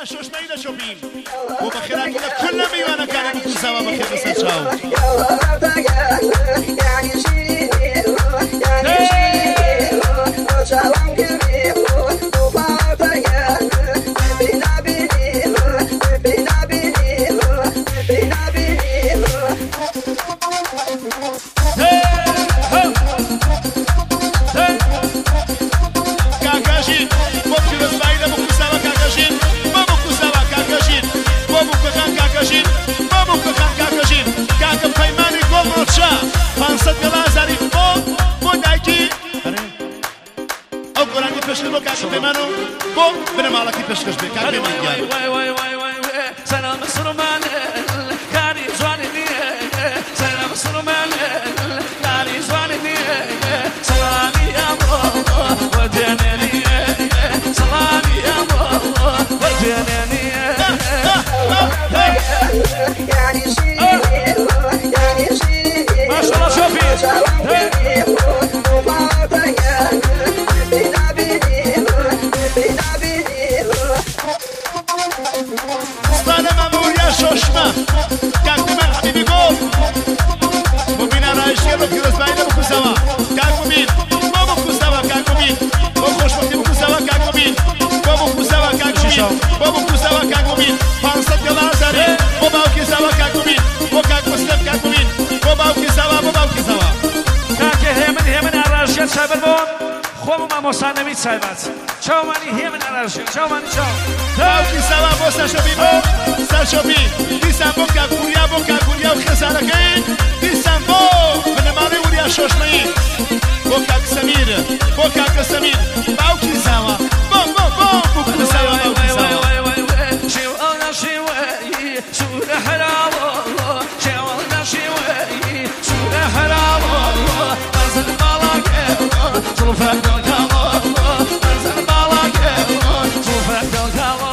شوشمەی دەچۆپین بۆ بەخێرات لە کل لە میوانەکانە بکوسەوە بەخێر بەسەر چاو بنەماڵەکەی پێشکەش بێ کاک پەیمانی سەلام سرومان کاری جوانی نییە سەلام سرومان کاری جوانی نییە سەلامی ئەمڕۆ وەدێنێ نییە سەلامی ئەمڕۆ وەدێنێ نییە ماشەڵڵا شۆفی شوشمە کاک من حبیبی گۆ بۆ بینا ڕایشتێ بە پیرۆزبایی بکوسەوە کاک ببین بۆ بکوسەوە کاک ببین بۆ خۆشبەختی بکوسەوە کاک ببین بۆ بکوسەوە کاک ببین بۆ بکوسەوە کاک ببین 500 گەڵازاری بۆ باوکی زەوە کاک ببین بۆ کاک مسلم کاک ببین بۆ باوکی زەوە بۆ باوکی زەوە کاکە هێمن ئاڕاژیان سایبەر بۆ خۆم و مامۆستانەوی سایبەت چاومانی هێمن ئاڕاژیان چاومانی چاو باوکی زەوە بۆ سەرشۆبی بۆ سەرشۆبی دیسان بۆ کاکوریا و خێزانەکەی دیسان بۆ بنەماڵەی وریا شۆشمەی بۆ کاک سەمیر بۆ کاکە سەمیر باوکی زاوە بۆ بکوسەوە باوکی زاوە شێوەڵە شێوەی سوورە هەراوە شێوەڵە شێوەی سوورە هەراوە بەرزن باڵاکێوە زڵفە دڵکاوە بەرزن باڵاکێوە زڵفە دڵکاوە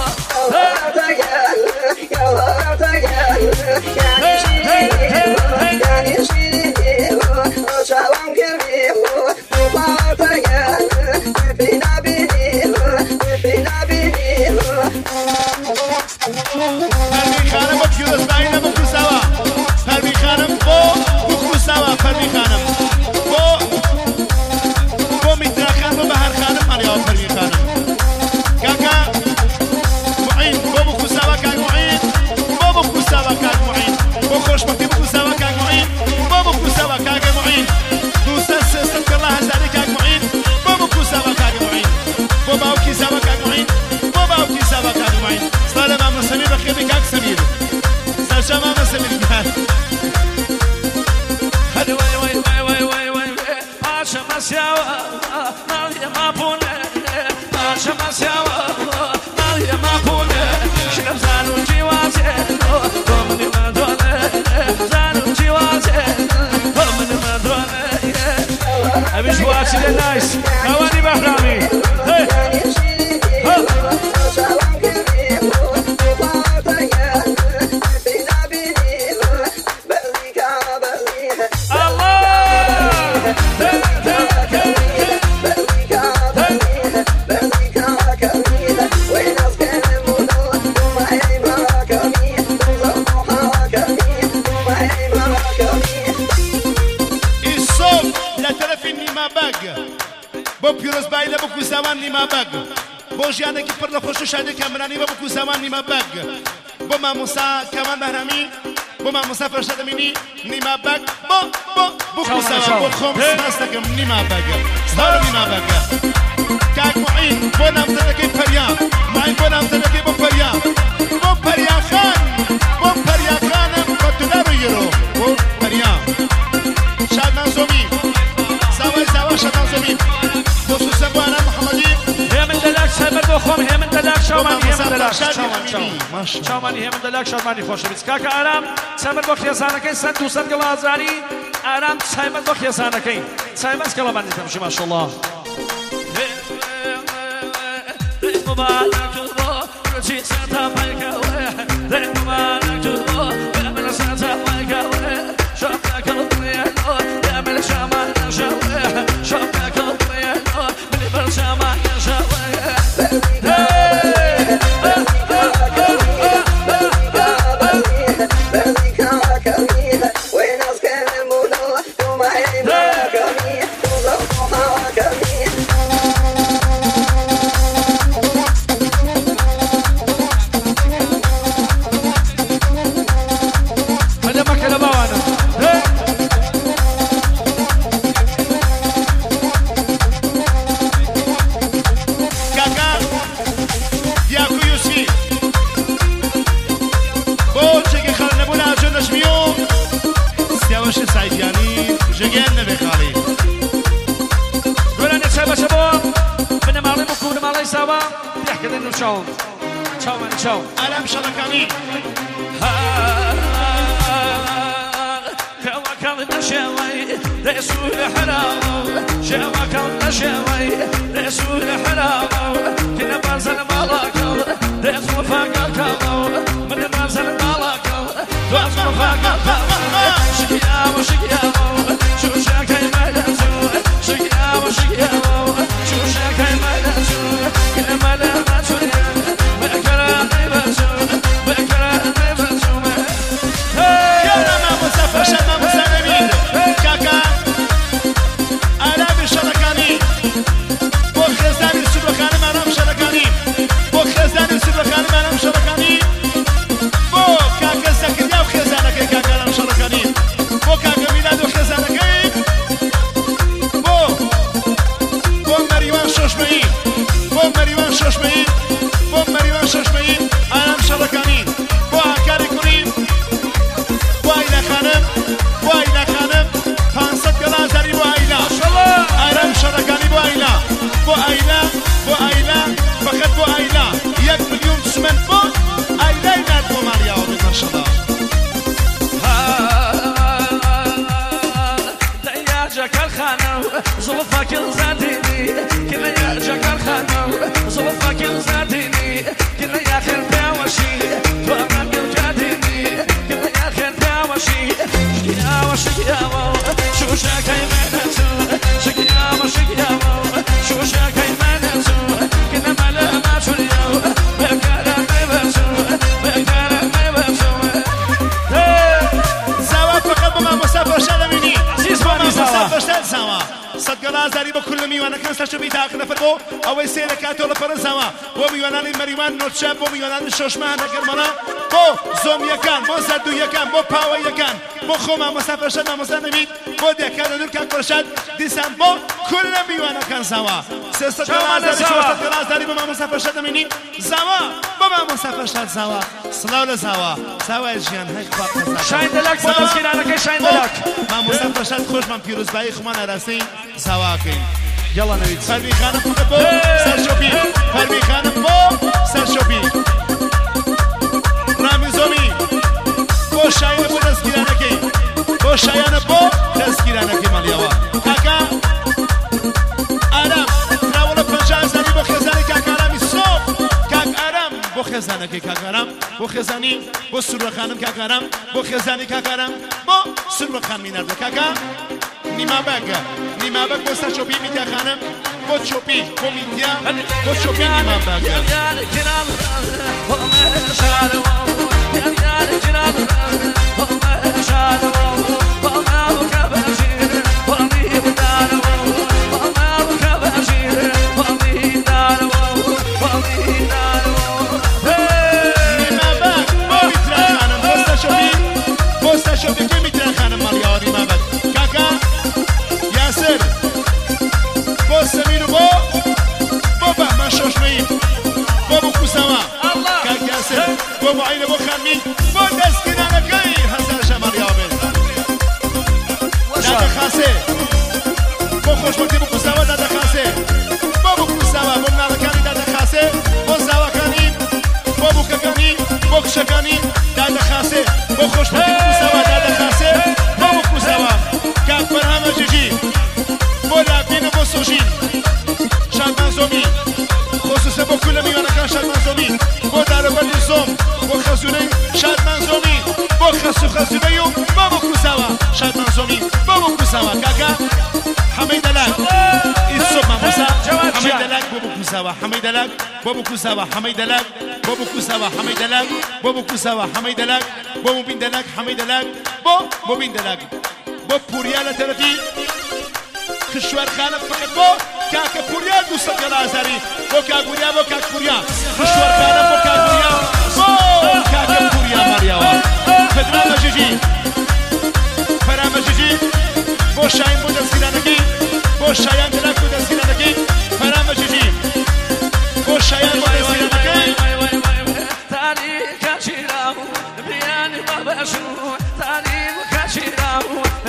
Abish watching it nice. Kawani Bahrami. Hey. بۆ پیرۆزبایی لە بکو زەوان نیمە بەگ بۆ ژیانێکی پڕ لە خۆش و شادی کامرانی بە بکو زەوان نیمە بەگ بۆ مامۆستا کەمان بەهرامی بۆ مامۆستا فەرشەدەمینی نیمە بەگ بۆ بکو زەوان بۆ خۆم سپاس دەکەم نیمە بەگ سپارە نیمە بەگ کاک معین بۆ نامزەدەکەی پەریا معین بۆ نامزەدەکەی بۆ پەریا بۆ پەریاخان بۆ پەریاخانم بە دولار و یورۆ بۆ پەریا شادمان زۆمی زاوای شادمان زۆمی خصوصا بو انا محمدی هێمن دەلاک سایبەر بۆ خۆم هێمن دەلاک شاومانی هێمن دەلاک شاومانی هێمن دەلاک شاومانی خۆشەویست کاکە ئارام سایبەر بۆ خێزانەکەی 100 گەڵازاری ئارام سایبەر بۆ خێزانەکەی سایبەر گەڵەبانی تەمشی ماشەڵڵا باشه سعیدیانی جگن نبخالی ولا نتشابه شباب من مالي بكون مالي سوا يحكي لنا شلون شلون علم شركاني كوكلنا شوي رسول حرام شوكلنا شوي رسول حرام كنا بنزل ملاكو رسول فاقكو من بنزل ملاكو رسول فاقكو شقيا وشقيا شو شاكي ملزو شقيا وشقيا شو شاكي ملزو كنا ملزو زلفك الزاديني كنا يا جاكر خانو زلفك الزاديني كنا يا خير داوشي فاهم الجاديني كنا يا خير داوشي شقيا وشقيا شو شاكي منتو شقيا وشقيا شو شاكي منتو كنا ملا ما تريو بكرة نبتو بكرة نبتو زوا فقط بما مسافر شلميني عزيز باني زوا زوا صدقنا زاري بكل ميوانا كان ساشو بيتاق نفربو أو سيرة كاتولا فرنساوا وميوانان مريوان نوتشاب وميوانان شوشمان نكرمانا بو زوم يكان بو زردو يكان بو باو يكان بو خوما مسافر شد ماموزانميد بو ديكان دور كان كرشد ديسان بو كل ميوانا كان زوا صدقنا زاري بما مسافر شد مني زوا بما مسافر شد زوا صلاة زوا زوا الجيان هاي خباق شاين دلك بودس كيرانك شاين دلك ما مسافر شد خوش من بيروز باي خمان راسين زواكين يلا نريد فرمي خانم بو سرشوبي فرمي خانم بو سرشوبي رامي زومي بو شاين بو دستگیرانکی بو شاین بو دستگیرانکی مالیاوا کاکا آرام راولا پنجاه زنی بو خزانی کاکا آرامی صوب کاک آرام بو خزانکی کاکا آرام بو خزانی بو سرور خانم کاکا آرام بو خزانی کاکا آرام بو سرور خانم مینرده کاکا نیما بگ بو سرشوبی میتیا خانم بو چوبی بو میتیا بو چوبی نیما بگ بو معين بو خمين بو دستنا نكاي هزار شمال يابل دادا خاسه بو خوشبختي بو كوساوا دادا خاسه بو كوساوا بو نالكاني دادا خاسه بو زاواكاني بو كاكاني بو كشكاني دادا خاسه بو خوشبختي بو كوساوا دادا خاسه بو كوساوا كاك برهام جيجي بو لابين بو سوجين شادمان زومي خصوصا بو كل ميوانا كان شادمان زومي بو داربان زوم بو خزوني شادمان زومي بو خزونيو بو كوساوا شادمان زومي بو كوساوا كاكا حميد لك الصوب ماموسا حميد لك بو كوساوا حميد لك بو كوساوا حميد لك بو كوساوا حميد لك بو كوساوا حميد لك بو بين لك حميد لك بو بين لك بو بوريالا ترتي خشوار خانم فقط بو كاكا بوريا دو صدق لازاري بو كاكوريا بو كاكوريا خشوار خانم بو كاكوريا بو كاكا بوريا مارياوا فدرام جيجي فرام جيجي بو شاين بو دستگیرانکی بو شاين دلک بو دستگیرانکی فرام جيجي بو شاين بو دستگیرانکی تاريخ كاشيراو بياني ما بشو تاريخ كاشيراو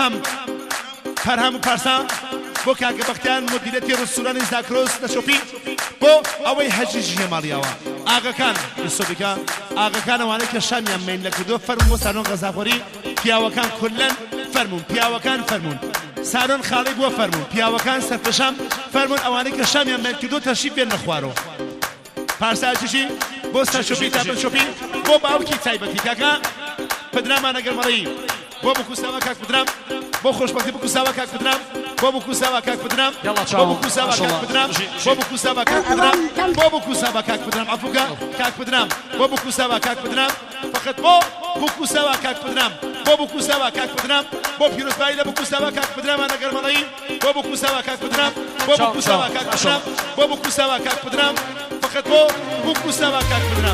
فەرهەم و پارسا بۆ کاکە بەختیان مدیرەتی ڕستورانی زاکرۆس نەشۆپی بۆ ئەوەی هەژیژی هێماڵیاوە ئاگەکان سۆبیکە ئاگەکان ئەوانەی کە شامیان مین لە کردو فەرمون بۆ سارۆن غەزاخۆری پیاوەکان کولەن فەرمون پیاوەکان فەرمون سارۆن خاڵی بووە فەرمون پیاوەکان سەرپەشام فەرمون ئەوانەی کە شامیان مین کردو تەشریف بێن نەخوارەوە پارساچیشی بۆ سەرشۆپی تاپەشۆپی بۆ باوکی تایبەتی کاکە پدرامانە گەرمەڵەیی بۆ بکوساوە کاک پدرام بۆ خۆشبەختی بکوساوە کاک پدرام بۆ بکوساوە کاک پدرام بۆ بکوساوە کاک پدرام بۆ بکوساوە کاک پدرام بۆ بکوساوە کاک پدرام عەفوکە کاک پدرام بۆ بکوساوە کاک پدرام فقط بۆ بکوساوە کاک پدرام بۆ بکوساوە کاک پدرام بۆ پیرۆزبایی لە بکوساوە کاک پدرامانە گەرمەڵەیی بۆ بکوساوە کاک پدرام بۆ بکوساوە کاک پدرام بۆ بکوساوە کاک پدرام فقط بۆ بکوساوە کاک پدرام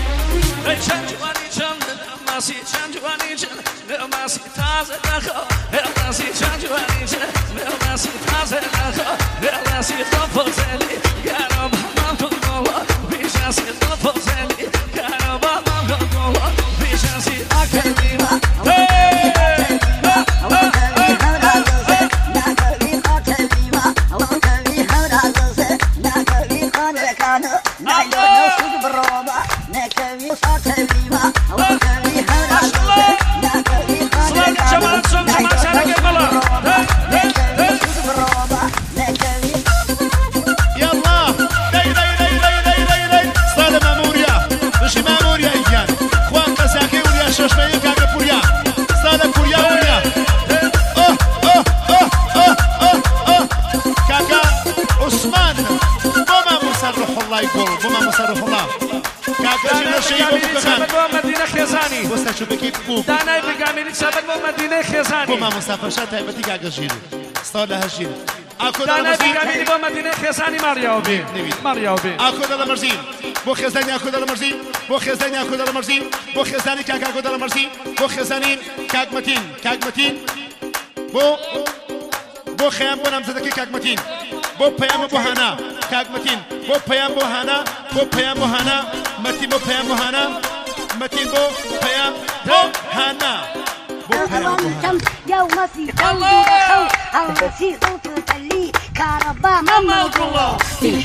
ماسی چند جوانی چند ماسی تازه نخو ماسی چند جوانی چند ماسی تازه نخو ماسی تفضلی کارم من کنم بیشتر تفضلی کارم من کنم بیشتر اکلیما دانای بگامینی سبب با مدینه خیزانی با ما مسافرشات تایبەتی کاگەژیر ستا لە هەژیر دانای بگامینی با مدینه خیزانی ماریاوبی ئاکۆ دەڵەمەرزی بۆ خێزانی ئاکۆ دەڵەمەرزی بۆ خێزانی ئاکۆ دەڵەمەرزی بۆ خێزانی کاک ئاکۆ دەڵەمەرزی بۆ خێزانی کاکمەتین بۆ خەیام بۆ نامزەدەکەی کاکمەتین بۆ پەیامە بۆ هانا کاکمەتین بۆ پەیام بۆ هانا بۆ پەیام بۆ هانا مەتین بۆ پەیام بۆ هانا متين بو بيام بو هانا بو بيام بو هانا يوم في قلبي خوف أو في صوت تلي كهرباء ماما الله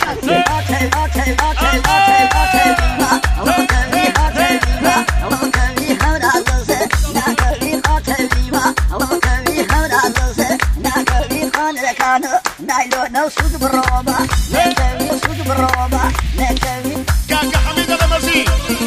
كاكا حميد المرزي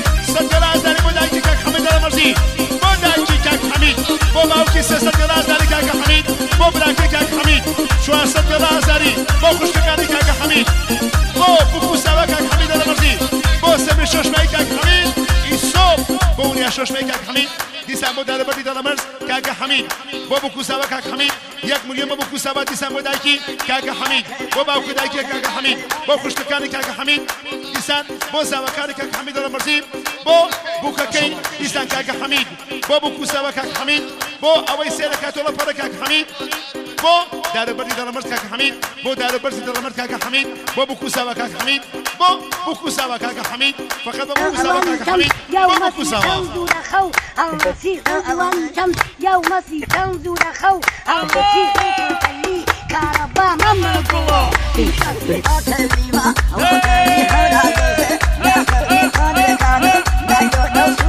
بۆ باوکی 300 دلاری کاکە حەمید بۆ براکەی کاکە حەمید 400 دلاری بۆ خوشکەکانی کاکە حەمید بۆ بکوساوە کاکە حەمید دەڵەمەرزی بۆ سەمی شۆشمای کاکە حەمید ئیسۆب بۆ ونیا شۆشمای کاکە حەمید دیسان بۆ دارەبەری دەڵەمەرز کاکە حەمید بۆ بکوساوە کاکە حەمید 1 ملیۆن بۆ بکوساوە دیسان بۆ دایکی کاکە حەمید بۆ باوکی دایکی کاکە حەمید بۆ خوشکەکانی کاکە حەمید دیسان بۆ زاوەکانی کاکە حەمید دەڵەمەرزی بۆ بووکەکەی دیسان کاکە حەمید بۆ بکوساوە کاکە حەمید بۆ ئەوەی سێرەکاتۆڵە پەڕە کاکە حەمید بۆ دارەبەری دەڵەمەرز کاکە حەمید بۆ دارەبەرزی دەڵەمەرز کاکە حەمید بۆ بکوساوە کاکە حەمید بۆ بکوساوە کاکە حەمید فقط بۆ بکوساوە کاکە حەمید بۆ بکوساوە يوم في كنز خو أو في صوت تلي كهرباء ماما الله في